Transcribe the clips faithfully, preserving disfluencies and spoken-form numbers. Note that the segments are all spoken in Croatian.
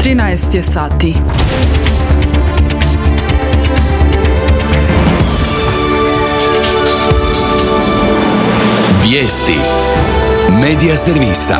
trinaest je sati. Vijesti Medija servisa.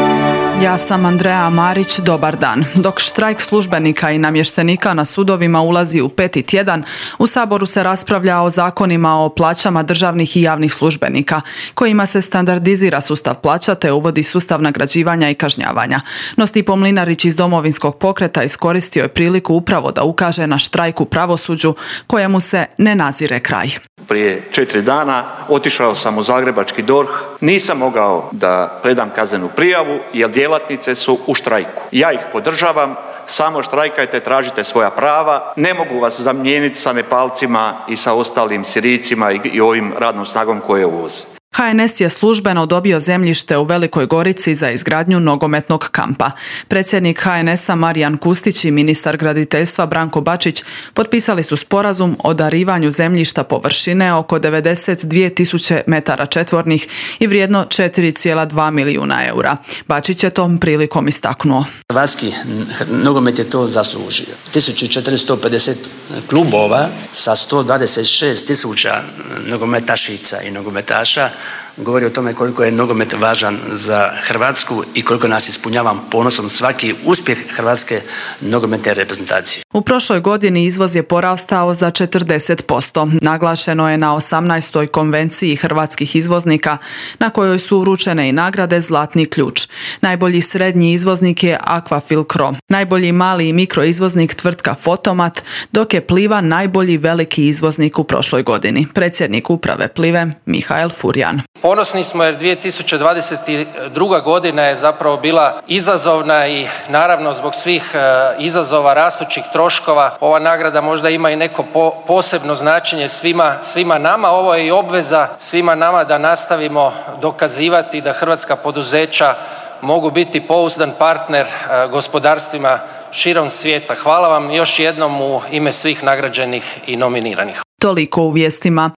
Ja sam Andreja Marić, dobar dan. Dok štrajk službenika i namještenika na sudovima ulazi u peti tjedan, u Saboru se raspravlja o zakonima o plaćama državnih i javnih službenika, kojima se standardizira sustav plaća te uvodi sustav nagrađivanja i kažnjavanja. No Stipo Mlinarić iz Domovinskog pokreta iskoristio je priliku upravo da ukaže na štrajk u pravosuđu kojemu se ne nazire kraj. Prije četiri dana otišao sam u zagrebački D O R H, nisam mogao da predam kaznenu prijavu jer djelatnice su u štrajku. Ja ih podržavam, samo štrajkajte, tražite svoja prava, ne mogu vas zamijeniti sa Nepalcima i sa ostalim Sirijcima i ovim radnom snagom koje uvoze. H N S je službeno dobio zemljište u Velikoj Gorici za izgradnju nogometnog kampa. Predsjednik H N S-a Marijan Kustić i ministar graditeljstva Branko Bačić potpisali su sporazum o darivanju zemljišta površine oko devedeset dvije tisuće metara četvornih i vrijedno četiri zarez dva milijuna eura. Bačić je tom prilikom istaknuo. Hrvatski nogomet je to zaslužio. tisuću četiristo pedeset klubova sa sto dvadeset šest tisuća nogometašica i nogometaša govori o tome koliko je nogomet važan za Hrvatsku i koliko nas ispunjava ponosom svaki uspjeh hrvatske nogometne reprezentacije. U prošloj godini izvoz je porastao za četrdeset posto. Naglašeno je na osamnaestoj konvenciji hrvatskih izvoznika na kojoj su uručene i nagrade Zlatni ključ. Najbolji srednji izvoznik je Aquafilcro, najbolji mali i mikro izvoznik tvrtka Fotomat, dok je Pliva najbolji veliki izvoznik u prošloj godini. Predsjednik uprave Plive Mihael Furjan. Ponosni smo jer dvije tisuće dvadeset druga godina je zapravo bila izazovna i naravno zbog svih izazova rastućih troškova ova nagrada možda ima i neko po, posebno značenje svima, svima nama. Ovo je i obveza svima nama da nastavimo dokazivati da hrvatska poduzeća mogu biti pouzdan partner gospodarstvima širom svijeta. Hvala vam još jednom u ime svih nagrađenih i nominiranih. Toliko u vijestima.